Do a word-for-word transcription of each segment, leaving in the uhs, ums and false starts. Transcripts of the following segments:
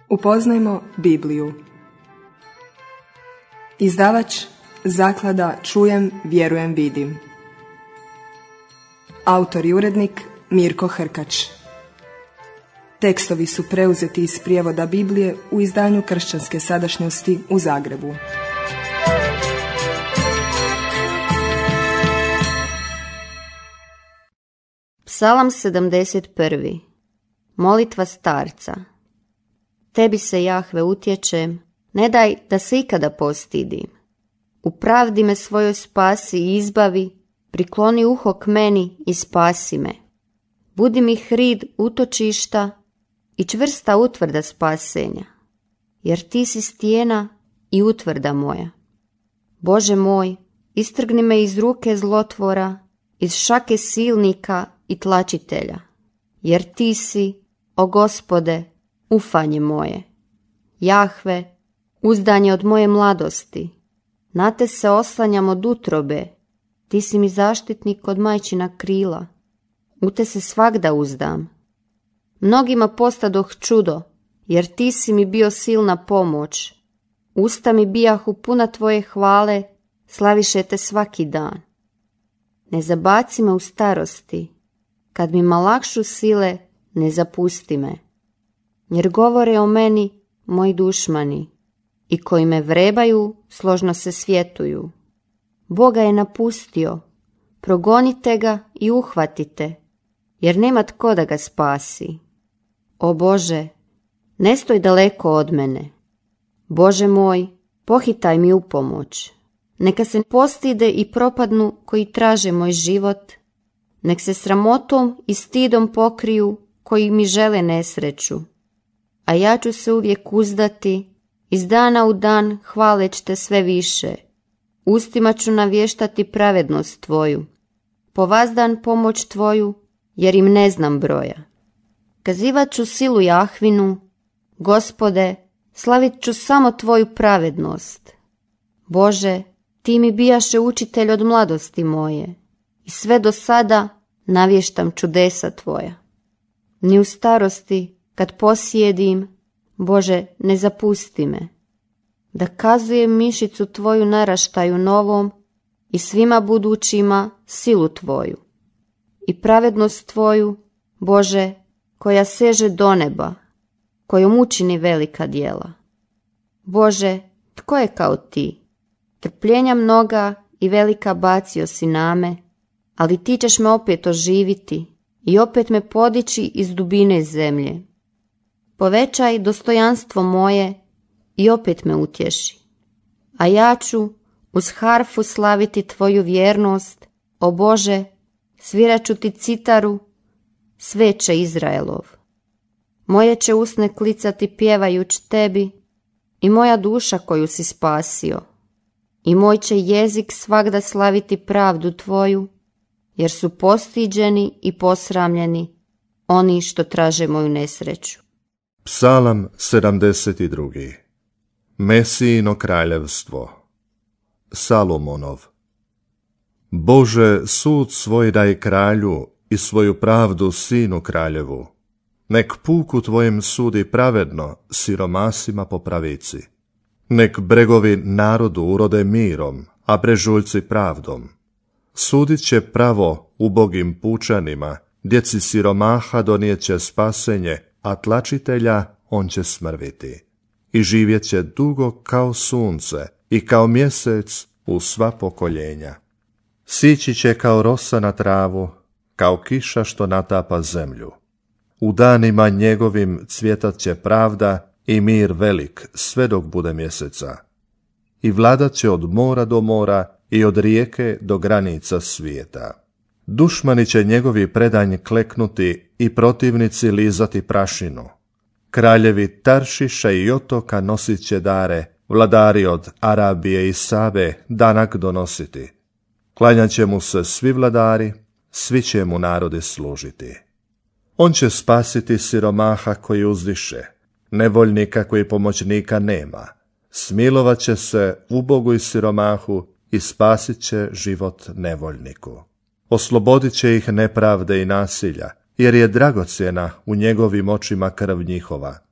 Upoznajmo Bibliju. Izdavač Zaklada Čujem, vjerujem, vidim. Autor i urednik Mirko Hrkač. Tekstovi su preuzeti iz prijevoda Biblije u izdanju Kršćanske sadašnjosti u Zagrebu. Psalam sedamdeset prvi. Molitva starca. Tebi se, Jahve, utječem, ne daj da se ikada postidim. U pravdi me svojoj spasi i izbavi, prikloni uho k meni i spasi me. Budi mi hrid utočišta i čvrsta utvrda spasenja, jer ti si stijena i utvrda moja. Bože moj, istrgni me iz ruke zlotvora, iz šake silnika i tlačitelja, jer ti si, o Gospode, ufanje moje. Jahve, uzdanje od moje mladosti, na te se oslanjam od utrobe, ti si mi zaštitnik od majčina krila, u te se svagda uzdam. Mnogima postadoh čudo, jer ti si mi bio silna pomoć. Usta mi bijahu puna tvoje hvale, slaviše te svaki dan. Ne zabaci me u starosti, kad mi malakšu sile, ne zapusti me. Jer govore o meni moji dušmani, i koji me vrebaju, složno se svjetuju. Boga je napustio, progonite ga i uhvatite, jer nema tko da ga spasi. O Bože, ne stoj daleko od mene. Bože moj, pohitaj mi u pomoć. Neka se postide i propadnu koji traže moj život. Nek se sramotom i stidom pokriju koji mi žele nesreću. A ja ću se uvijek uzdati, iz dana u dan hvaleć te sve više. Ustima ću navještati pravednost tvoju. Po vazdan pomoć tvoju, jer im ne znam broja. Kazivat ću silu Jahvinu, Gospode, slavit ću samo tvoju pravednost. Bože, ti mi bijaše učitelj od mladosti moje, i sve do sada navještam čudesa tvoja. Ni u starosti, kad posjedim, Bože, ne zapusti me, da kazujem mišicu tvoju naraštaju novom i svima budućima silu tvoju. I pravednost tvoju, Bože, koja seže do neba, kojom učini velika djela. Bože, tko je kao ti? Trpljenja mnoga i velika bacio si na me, ali ti ćeš me opet oživiti i opet me podići iz dubine zemlje. Povećaj dostojanstvo moje i opet me utješi. A ja ću uz harfu slaviti tvoju vjernost, o Bože, svirat ću ti citaru, sveće Izraelov. Moje će usne klicati pjevajuć tebi i moja duša koju si spasio. I moj će jezik svagda slaviti pravdu tvoju, jer su postiđeni i posramljeni oni što traže moju nesreću. Psalam sedamdeset drugi. Mesijino kraljevstvo. Salomonov. Bože, sud svoj daj kralju i svoju pravdu sinu kraljevu. Nek puku tvojem sudi pravedno, siromasima po pravici. Nek bregovi narodu urode mirom, a brežuljci pravdom. Sudit će pravo ubogim pučanima, djeci siromaha donijet će spasenje, a tlačitelja on će smrviti. I živjet će dugo kao sunce i kao mjesec u sva pokoljenja. Sići će kao rosa na travu, kao kiša što natapa zemlju. U danima njegovim cvjetat će pravda i mir velik sve dok bude mjeseca. I vladat će od mora do mora i od rijeke do granica svijeta. Dušmani će njegovi predanj kleknuti i protivnici lizati prašinu. Kraljevi Taršiša i otoka nosit će dare, vladari od Arabije i Sabe danak donositi. Klanjat će mu se svi vladari, svi će mu narodi služiti. On će spasiti siromaha koji uzdiše, nevoljnika koji pomoćnika nema. Smilovat će se ubogu i siromahu i spasit će život nevoljniku. Oslobodit će ih nepravde i nasilja, jer je dragocjena u njegovim očima krv njihova.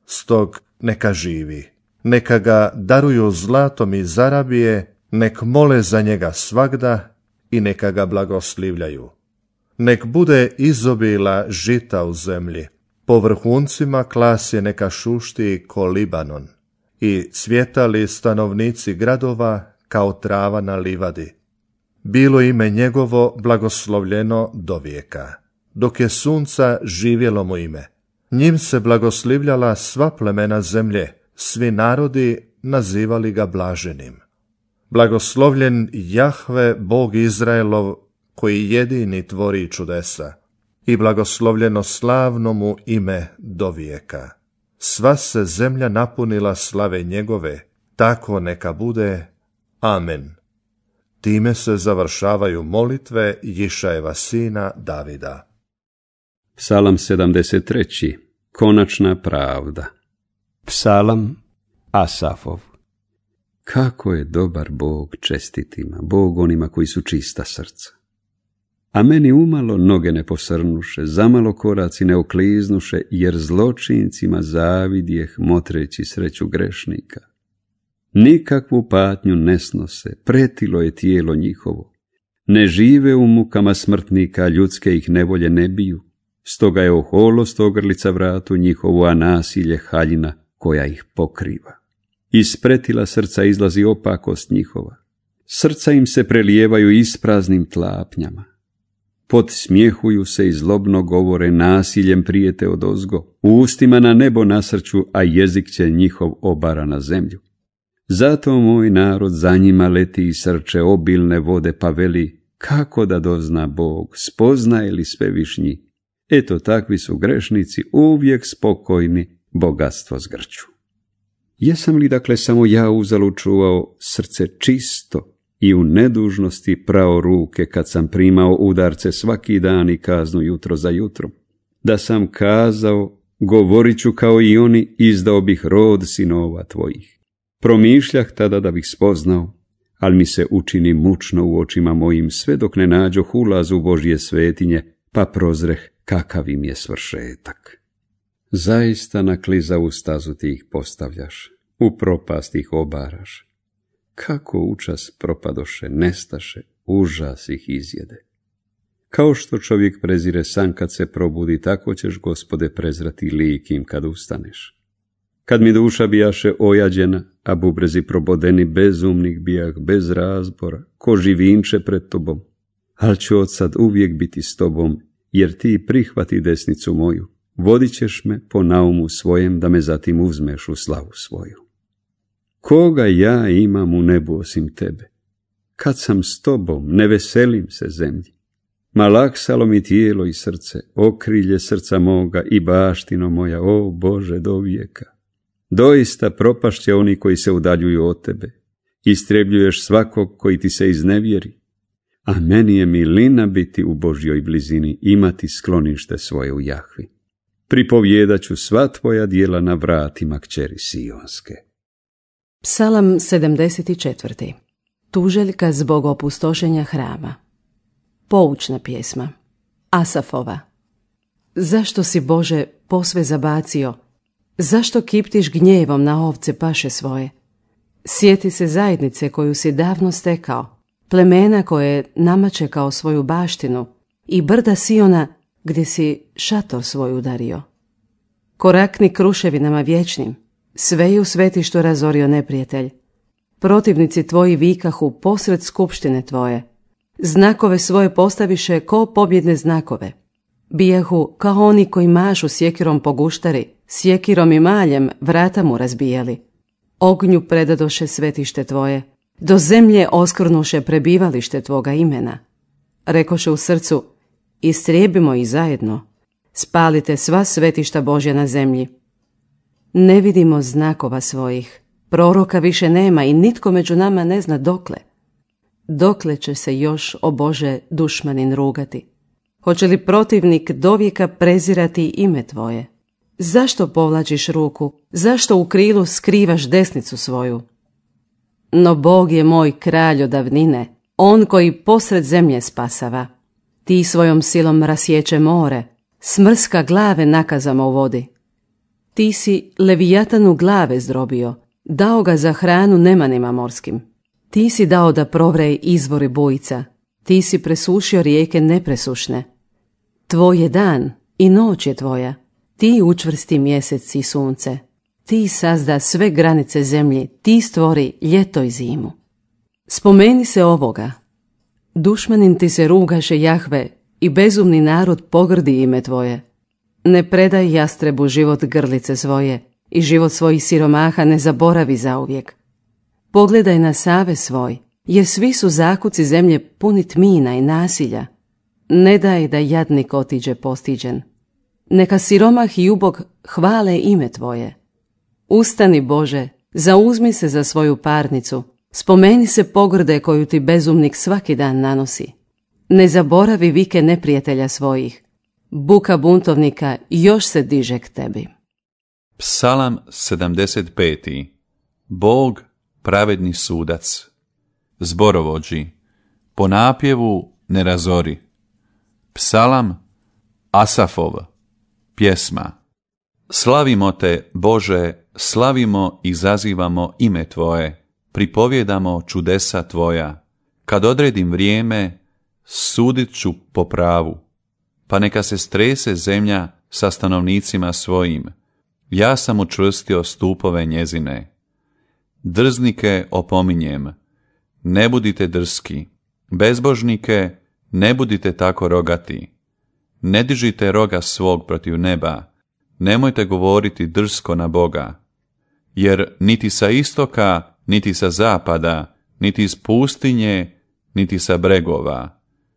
stog neka živi. Neka ga daruju zlatom iz Arabije, nek mole za njega svagda i neka ga blagoslivljaju. Nek bude izobila žita u zemlji, po vrhuncima klasje neka šušti ko Libanon i cvjetali stanovnici gradova kao trava na livadi. Bilo ime njegovo blagoslovljeno do vijeka, dok je sunca živjelo mu ime. Njim se blagoslivljala sva plemena zemlje, svi narodi nazivali ga blaženim. Blagoslovljen Jahve, Bog Izraelov, koji jedini tvori čudesa, i blagoslovljeno slavno mu ime do vijeka. Sva se zemlja napunila slave njegove, tako neka bude. Amen. Time se završavaju molitve Jišajeva sina Davida. Psalam sedamdeset treći. Konačna pravda. Psalam Asafov. Kako je dobar Bog čestitima, Bog onima koji su čista srca. A meni umalo noge ne posrnuše, zamalo koraci ne okliznuše, jer zločincima zavidjeh motreći sreću grešnika. Nikakvu patnju ne snose, pretilo je tijelo njihovo. Ne žive u mukama smrtnika, ljudske ih nevolje ne biju. Stoga je oholost ogrlica vratu njihovu, a nasilje haljina koja ih pokriva. Iz pretila srca izlazi opakost njihova. Srca im se prelijevaju ispraznim tlapnjama. Podsmjehuju se i zlobno govore, nasiljem prijete odozgo. U ustima na nebo nasrću, a jezik će njihov obara na zemlju. Zato moj narod za njima leti i srče obilne vode, pa veli, kako da dozna Bog, spoznaje li svevišnji? Eto, takvi su grešnici, uvijek spokojni, bogatstvo zgrću. Jesam li dakle samo ja uzalud čuvao srce čisto i u nedužnosti prao ruke kad sam primao udarce svaki dan i kaznu jutro za jutrom? Da sam kazao, govorit ću kao i oni, izdao bih rod sinova tvojih. Promišljah tada da bih spoznao, ali mi se učini mučno u očima mojim, sve dok ne nađoh ulaz u Božje svetinje, pa prozreh kakav im je svršetak. Zaista na klizavu stazu ti ih postavljaš, u propast ih obaraš. Kako učas propadoše, nestaše, užas ih izjede. Kao što čovjek prezire san kad se probudi, tako ćeš, Gospode, prezrati lik im kad ustaneš. Kad mi duša bijaše ojađena, a bubrezi probodeni, bezumnih bijah, bez razbora, ko živinče pred tobom. Al ću od sad uvijek biti s tobom, jer ti prihvati desnicu moju. Vodit ćeš me po naumu svojem, da me zatim uzmeš u slavu svoju. Koga ja imam u nebu osim tebe? Kad sam s tobom, ne veselim se zemlji. Malaksalo mi tijelo i srce, okrilje srca moga i baštino moja, o Bože, do vijeka. Doista propašće oni koji se udaljuju od tebe. Istrebljuješ svakog koji ti se iznevjeri. A meni je milina biti u Božjoj blizini, imati sklonište svoje u Jahvi. Pripovjedat ću sva tvoja djela na vratima kćeri Sionske. Psalam sedamdeset četvrti. Tuželjka zbog opustošenja hrama. Poučna pjesma. Asafova. Zašto si, Bože, posve zabacio? Zašto kiptiš gnjevom na ovce paše svoje? Sjeti se zajednice koju si davno stekao, plemena koje namače kao svoju baštinu i brda Siona gdje si šator svoj udario. Korakni kruševinama vječnim, sve je u svetištu razorio neprijatelj. Protivnici tvoji vikahu posred skupštine tvoje. Znakove svoje postaviše ko pobjedne znakove. Bijahu kao oni koji mašu sjekirom po guštari, sjekirom i maljem vrata mu razbijali. Ognju predadoše svetište tvoje, do zemlje oskrnuše prebivalište tvoga imena. Rekoše u srcu, istrijebimo ih zajedno, spalite sva svetišta Božja na zemlji. Ne vidimo znakova svojih, proroka više nema i nitko među nama ne zna dokle. Dokle će se još, o Bože, dušmanin rugati? Hoće li protivnik dovijeka prezirati ime tvoje? Zašto povlačiš ruku? Zašto u krilu skrivaš desnicu svoju? No Bog je moj kralj od davnine, on koji posred zemlje spasava. Ti svojom silom rasječe more, smrska glave nakazama u vodi. Ti si Levijatanu glave zdrobio, dao ga za hranu nemanima morskim. Ti si dao da provre izvori bujica, ti si presušio rijeke nepresušne. Tvoj je dan i noć je tvoja, ti učvrsti mjesec i sunce. Ti sazda sve granice zemlji, ti stvori ljeto i zimu. Spomeni se ovoga. Dušmanin ti se rugaše, Jahve, i bezumni narod pogrdi ime tvoje. Ne predaj jastrebu život grlice svoje i život svojih siromaha ne zaboravi zauvijek. Pogledaj na savez svoj, jer svi su zakuci zemlje puni tmina i nasilja. Ne daj da jadnik otiđe postiđen. Neka siromah i ubog hvale ime tvoje. Ustani, Bože, zauzmi se za svoju parnicu, spomeni se pogrde koju ti bezumnik svaki dan nanosi. Ne zaboravi vike neprijatelja svojih. Buka buntovnika još se diže k tebi. Psalam sedamdeset pet. Bog, pravedni sudac. Zborovođi, po napjevu ne razori. Psalam Asafov, pjesma. Slavimo te, Bože, slavimo i zazivamo ime tvoje, pripovjedamo čudesa tvoja. Kad odredim vrijeme, sudit ću po pravu, pa neka se strese zemlja sa stanovnicima svojim. Ja sam učvrstio stupove njezine. Drznike opominjem, ne budite drski. Bezbožnike, ne budite tako rogati. Ne dižite roga svog protiv neba, nemojte govoriti drsko na Boga. Jer niti sa istoka, niti sa zapada, niti iz pustinje, niti sa bregova.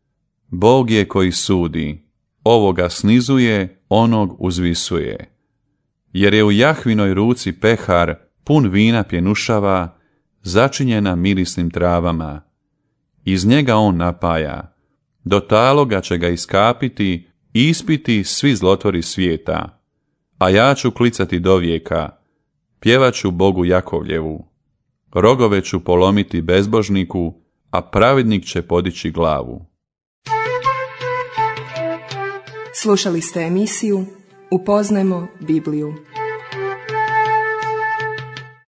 Bog je koji sudi, ovoga snizuje, onog uzvisuje. Jer je u Jahvinoj ruci pehar pun vina pjenušava, začinjena mirisnim travama. Iz njega on napaja, do taloga će ga iskapiti i ispiti svi zlotvori svijeta. A ja ću klicati dovijeka, pjevaću Bogu Jakovljevu. Rogove ću polomiti bezbožniku, a pravednik će podići glavu. Slušali ste emisiju Upoznajmo Bibliju.